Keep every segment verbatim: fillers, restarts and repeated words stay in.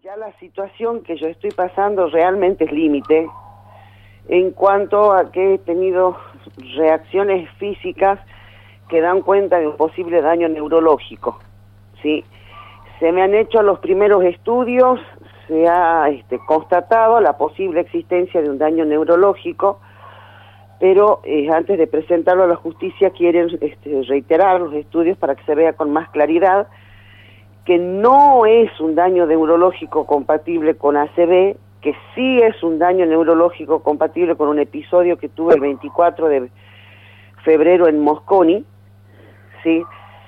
ya la situación que yo estoy pasando realmente es límite en cuanto a que he tenido reacciones físicas que dan cuenta de un posible daño neurológico, ¿sí? Se me han hecho los primeros estudios, se ha este, constatado la posible existencia de un daño neurológico, pero eh, antes de presentarlo a la justicia quieren este, reiterar los estudios para que se vea con más claridad que no es un daño neurológico compatible con A C V, que sí es un daño neurológico compatible con un episodio que tuve el veinticuatro de febrero en Mosconi, ¿sí?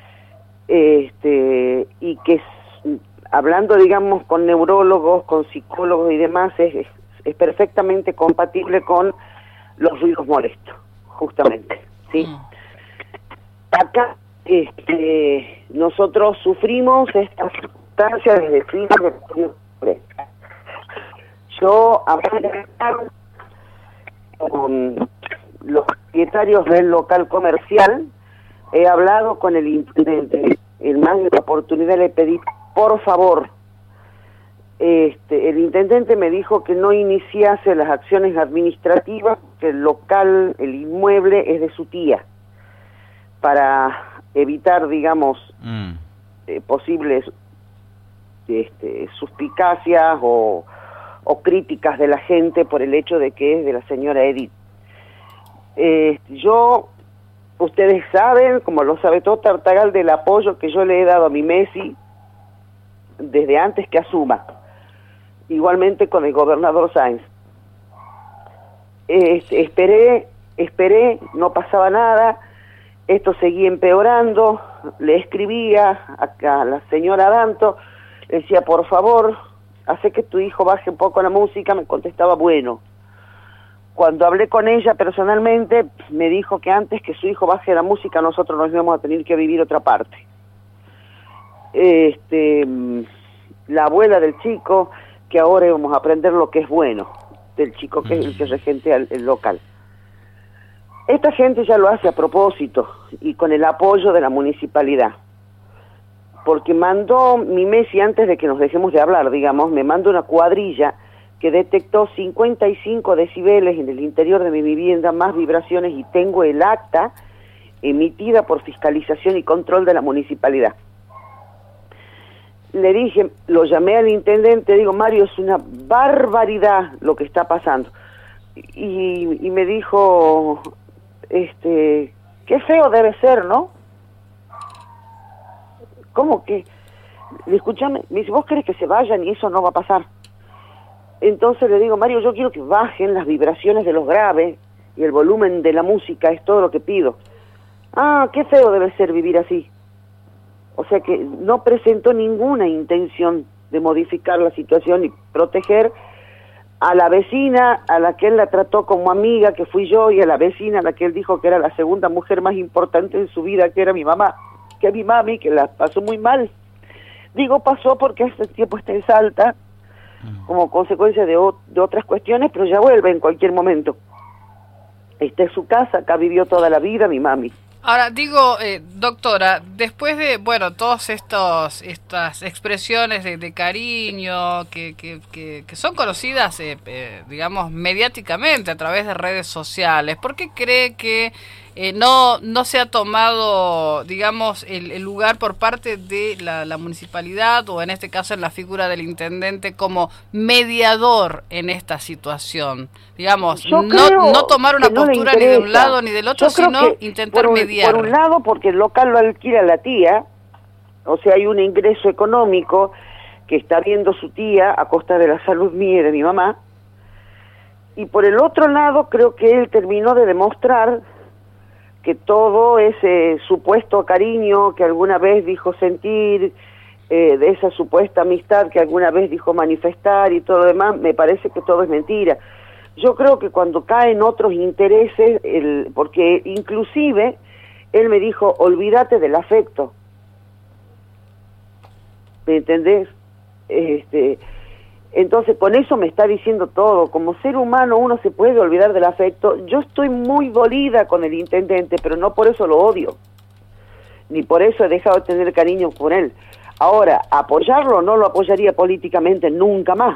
Este, y que hablando, digamos, con neurólogos, con psicólogos y demás, es, es perfectamente compatible con los ruidos molestos, justamente, ¿sí? Mm. Acá este, nosotros sufrimos esta sustancia desde fines de octubre. Yo, aparte con los propietarios del local comercial, he hablado con el intendente. En más de la oportunidad le pedí, por favor, este, el intendente me dijo que no iniciase las acciones administrativas, que el local, el inmueble es de su tía, para evitar, digamos, mm. eh, posibles este, suspicacias o, o críticas de la gente por el hecho de que es de la señora Edith. Eh, yo, ustedes saben, como lo sabe todo Tartagal, del apoyo que yo le he dado a mi Messi desde antes que asuma, igualmente con el gobernador Sáenz. Eh, esperé, esperé, no pasaba nada. Esto seguía empeorando, le escribía a, a la señora Danto, le decía, por favor, hace que tu hijo baje un poco la música, me contestaba, bueno. Cuando hablé con ella personalmente, me dijo que antes que su hijo baje la música, nosotros nos íbamos a tener que vivir otra parte. Este, la abuela del chico, que ahora íbamos a aprender lo que es bueno, del chico que es el que regentea el, el local. Esta gente ya lo hace a propósito y con el apoyo de la municipalidad, porque mandó mi Messi, antes de que nos dejemos de hablar, digamos, me mandó una cuadrilla que detectó cincuenta y cinco decibeles en el interior de mi vivienda, más vibraciones, y tengo el acta emitida por fiscalización y control de la municipalidad. Le dije, lo llamé al intendente, digo, Mario, es una barbaridad lo que está pasando. Y, y me dijo, este, qué feo debe ser, ¿no? ¿Cómo que? Escúchame, me dice, vos querés que se vayan y eso no va a pasar. Entonces le digo, Mario, yo quiero que bajen las vibraciones de los graves y el volumen de la música, es todo lo que pido. Ah, qué feo debe ser vivir así. O sea que no presentó ninguna intención de modificar la situación y proteger a la vecina, a la que él la trató como amiga, que fui yo, y a la vecina a la que él dijo que era la segunda mujer más importante en su vida, que era mi mamá, que mi mami, que la pasó muy mal. Digo pasó porque hace tiempo está en Salta, como consecuencia de, o, de otras cuestiones, pero ya vuelve en cualquier momento. Esta es su casa, acá vivió toda la vida mi mami. Ahora, digo, eh, doctora, después de, bueno, todas estos estas expresiones de, de cariño que, que, que, que son conocidas, eh, eh, digamos, mediáticamente a través de redes sociales, ¿por qué cree que eh, no no se ha tomado, digamos, el, el lugar por parte de la, la municipalidad, o en este caso en la figura del intendente, como mediador en esta situación? Digamos, no, no tomar una postura ni de un lado ni del otro, sino intentar por un, mediar. Por un lado, porque el local lo alquila la tía, o sea, hay un ingreso económico que está viendo su tía a costa de la salud mía y de mi mamá. Y por el otro lado, creo que él terminó de demostrar que todo ese supuesto cariño que alguna vez dijo sentir, eh, de esa supuesta amistad que alguna vez dijo manifestar y todo lo demás, me parece que todo es mentira. Yo creo que cuando caen otros intereses, el, porque inclusive él me dijo, olvídate del afecto. ¿Me entendés? Este, entonces con eso me está diciendo todo. Como ser humano uno se puede olvidar del afecto. Yo estoy muy dolida con el intendente, pero no por eso lo odio, ni por eso he dejado de tener cariño por él. Ahora, apoyarlo no lo apoyaría políticamente nunca más.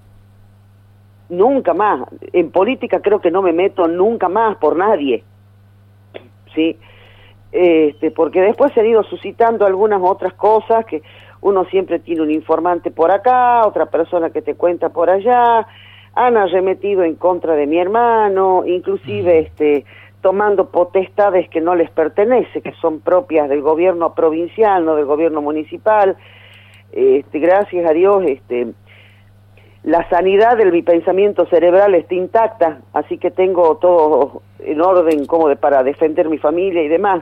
Nunca más. En política creo que no me meto nunca más por nadie. ¿Sí? Este, porque después se han ido suscitando algunas otras cosas, que uno siempre tiene un informante por acá, otra persona que te cuenta por allá, han arremetido en contra de mi hermano, inclusive este, tomando potestades que no les pertenece, que son propias del gobierno provincial, no del gobierno municipal. Este, gracias a Dios, este, la sanidad del mi pensamiento cerebral está intacta, así que tengo todo en orden como de, para defender mi familia y demás.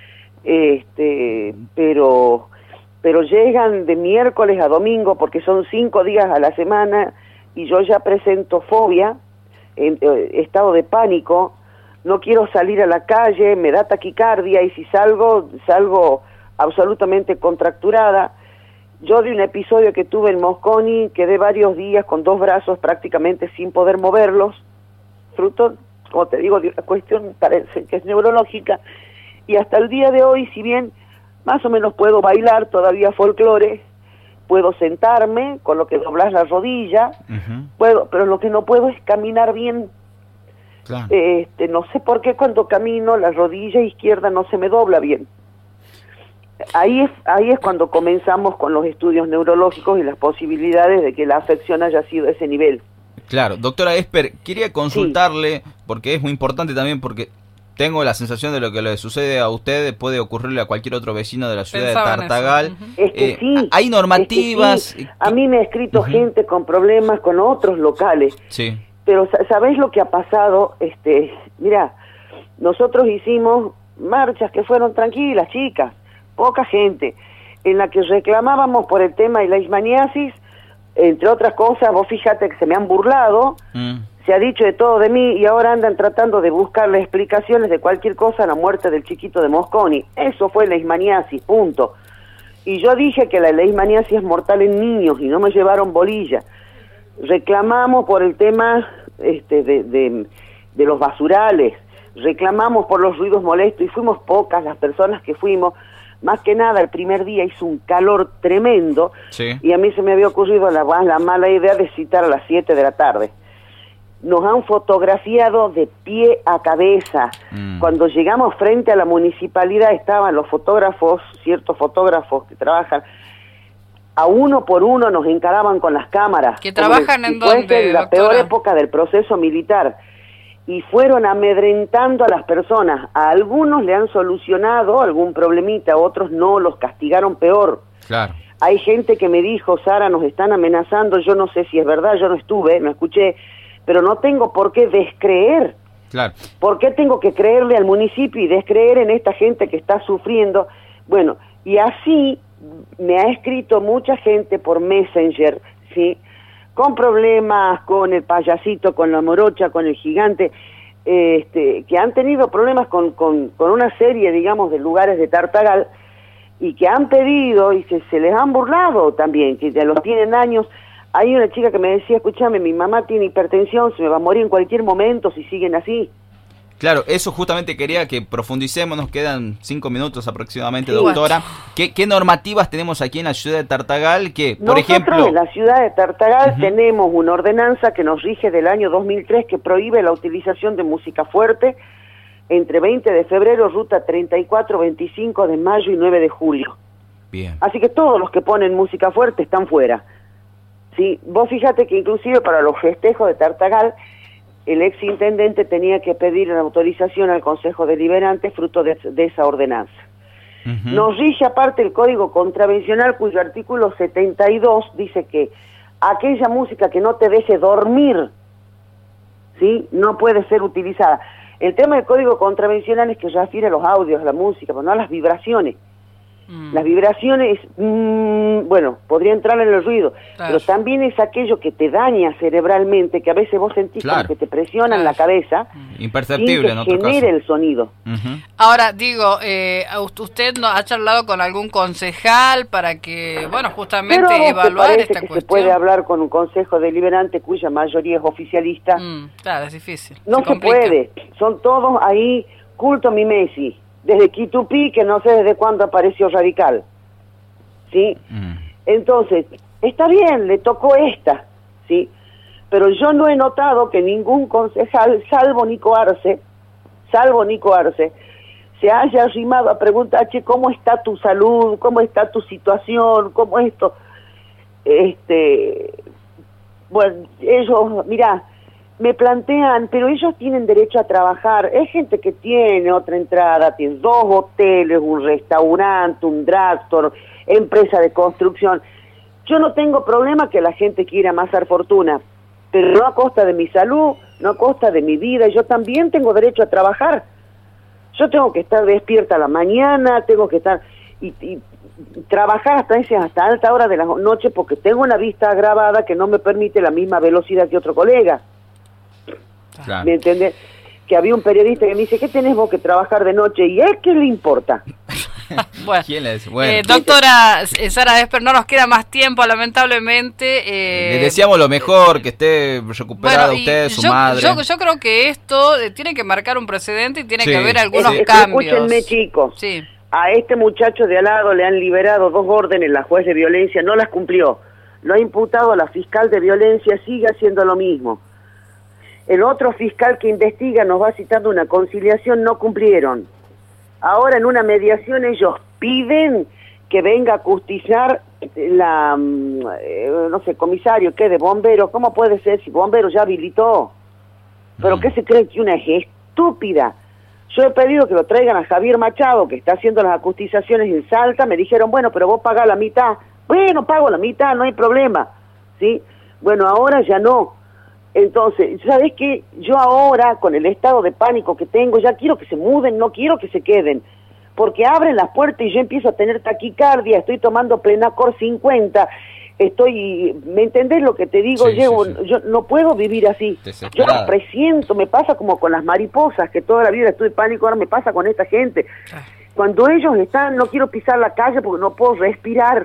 Este, pero, pero llegan de miércoles a domingo porque son cinco días a la semana y yo ya presento fobia, en, eh, estado de pánico, no quiero salir a la calle, me da taquicardia y si salgo, salgo absolutamente contracturada. Yo de un episodio que tuve en Mosconi, quedé varios días con dos brazos prácticamente sin poder moverlos, fruto, como te digo, de una cuestión parece que es neurológica, y hasta el día de hoy, si bien más o menos puedo bailar todavía folclore, puedo sentarme, con lo que doblas la rodilla, uh-huh. puedo, pero lo que no puedo es caminar bien. Claro. Este, no sé por qué cuando camino la rodilla izquierda no se me dobla bien. Ahí es, ahí es cuando comenzamos con los estudios neurológicos y las posibilidades de que la afección haya sido de ese nivel. Claro, doctora Esper, quería consultarle, sí. porque es muy importante también, porque tengo la sensación de lo que le sucede a usted puede ocurrirle a cualquier otro vecino de la ciudad Pensaba de Tartagal. Uh-huh. Es que eh, sí, hay normativas. Es que sí. A mí me ha escrito uh-huh. gente con problemas con otros locales. Sí. Pero ¿sabés lo que ha pasado? Este, mira, nosotros hicimos marchas que fueron tranquilas, chicas, poca gente, en la que reclamábamos por el tema de la leishmaniasis, entre otras cosas. Vos fíjate que se me han burlado, mm. se ha dicho de todo de mí y ahora andan tratando de buscarle explicaciones de cualquier cosa a la muerte del chiquito de Mosconi. Eso fue leishmaniasis, punto. Y yo dije que la leishmaniasis es mortal en niños y no me llevaron bolilla. Reclamamos por el tema este, de, de, de los basurales, reclamamos por los ruidos molestos y fuimos pocas las personas que fuimos. Más que nada, el primer día hizo un calor tremendo sí. y a mí se me había ocurrido la, la mala idea de citar a las siete de la tarde. Nos han fotografiado de pie a cabeza. Mm. Cuando llegamos frente a la municipalidad estaban los fotógrafos, ciertos fotógrafos que trabajan, a uno por uno nos encaraban con las cámaras. ¿Que trabajan en dónde, en la peor época del proceso militar. Y fueron amedrentando a las personas. A algunos le han solucionado algún problemita, a otros no, los castigaron peor. Claro. Hay gente que me dijo, Sara, nos están amenazando, yo no sé si es verdad, yo no estuve, no escuché, pero no tengo por qué descreer. Claro. ¿Por qué tengo que creerle al municipio y descreer en esta gente que está sufriendo? Bueno, y así me ha escrito mucha gente por Messenger, ¿sí?, con problemas con el payasito, con la morocha, con el gigante, este, que han tenido problemas con, con, con una serie, digamos, de lugares de Tartagal, y que han pedido, y se, se les han burlado también, que ya los tienen años. Hay una chica que me decía, escúchame, mi mamá tiene hipertensión, se me va a morir en cualquier momento si siguen así. Claro, eso justamente quería que profundicemos, nos quedan cinco minutos aproximadamente, doctora. ¿Qué, qué normativas tenemos aquí en la ciudad de Tartagal? Que, por Nosotros ejemplo, en la ciudad de Tartagal uh-huh. tenemos una ordenanza que nos rige del año dos mil tres que prohíbe la utilización de música fuerte entre veinte de febrero, ruta treinta y cuatro, veinticinco de mayo y nueve de julio. Bien. Así que todos los que ponen música fuerte están fuera. Sí, vos fíjate que inclusive para los festejos de Tartagal, el ex intendente tenía que pedir una autorización al Consejo Deliberante fruto de, de esa ordenanza. Uh-huh. Nos rige aparte el Código Contravencional, cuyo artículo setenta y dos dice que aquella música que no te deje dormir, ¿sí?, no puede ser utilizada. El tema del Código Contravencional es que refiere a los audios, a la música, pero no a las vibraciones. Mm. Las vibraciones, mmm, bueno, podría entrar en el ruido, claro, pero también es aquello que te daña cerebralmente, que a veces vos sentís claro. como que te presiona en claro. la cabeza, imperceptible sin en que otro genere caso. el sonido. Uh-huh. Ahora, digo, eh, ¿usted no ha charlado con algún concejal para que, bueno, justamente pero evaluar parece esta que cuestión? Se puede hablar con un consejo deliberante cuya mayoría es oficialista. Mm, claro, es difícil. No se, se puede, son todos ahí, culto mi Messi. Desde Quitupí, que no sé desde cuándo apareció Radical, ¿sí? Mm. Entonces, está bien, le tocó esta, ¿sí? Pero yo no he notado que ningún concejal, salvo Nico Arce, salvo Nico Arce, se haya arrimado a preguntar, che, ¿cómo está tu salud? ¿Cómo está tu situación? ¿Cómo esto? Este, bueno, ellos, mirá, me plantean, pero ellos tienen derecho a trabajar. Es gente que tiene otra entrada, tiene dos hoteles, un restaurante, un drugstore, empresa de construcción. Yo no tengo problema que la gente quiera amasar fortuna, pero no a costa de mi salud, no a costa de mi vida. Yo también tengo derecho a trabajar. Yo tengo que estar despierta a la mañana, tengo que estar y, y trabajar hasta ese, hasta alta hora de la noche porque tengo una vista agravada que no me permite la misma velocidad que otro colega. Claro. ¿Me entiendes? Que había un periodista que me dice, ¿qué tenés vos que trabajar de noche? ¿Y es qué le importa? Bueno, ¿quién es? Bueno. Eh, doctora Sara Esper, no nos queda más tiempo, lamentablemente. Eh, Le deseamos lo mejor, que esté recuperada bueno, usted, su yo, madre. Yo, yo creo que esto eh, tiene que marcar un precedente y tiene sí, que haber algunos sí. cambios. Escúchenme, chicos. Sí. A este muchacho de al lado le han liberado dos órdenes, la juez de violencia no las cumplió. Lo ha imputado a la fiscal de violencia, sigue haciendo lo mismo. El otro fiscal que investiga nos va citando una conciliación, no cumplieron. Ahora en una mediación ellos piden que venga a custiciar la, eh, no sé, comisario, ¿qué? De bomberos. ¿Cómo puede ser si bomberos ya habilitó? ¿Pero qué se cree que una es estúpida? Yo he pedido que lo traigan a Javier Machado, que está haciendo las acustizaciones en Salta. Me dijeron, bueno, pero vos pagás la mitad. Bueno, pago la mitad, no hay problema, ¿sí? Bueno, ahora ya no. Entonces, ¿sabes qué? Yo ahora, con el estado de pánico que tengo, ya quiero que se muden, no quiero que se queden, porque abren las puertas y yo empiezo a tener taquicardia, estoy tomando Plenacor cincuenta, estoy, ¿me entendés lo que te digo? Sí, Llevo, sí, sí. Yo no puedo vivir así, yo lo presiento, me pasa como con las mariposas, que toda la vida estuve en pánico, ahora me pasa con esta gente. Cuando ellos están, no quiero pisar la calle porque no puedo respirar.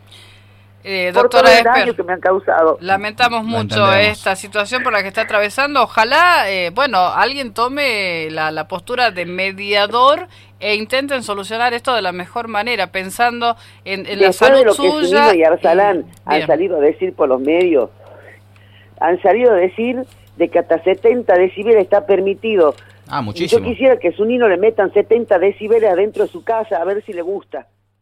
Eh, doctora Esper, que me han causado. Lamentamos mucho esta situación por la que está atravesando. Ojalá, eh, bueno, alguien tome la, la postura de mediador e intenten solucionar esto de la mejor manera, pensando en, en la salud de lo suya. Que y Arsalán y, han bien. salido a decir por los medios, han salido a decir de que hasta setenta decibeles está permitido. Ah, muchísimo. Yo quisiera que a su niño le metan setenta decibeles adentro de su casa a ver si le gusta.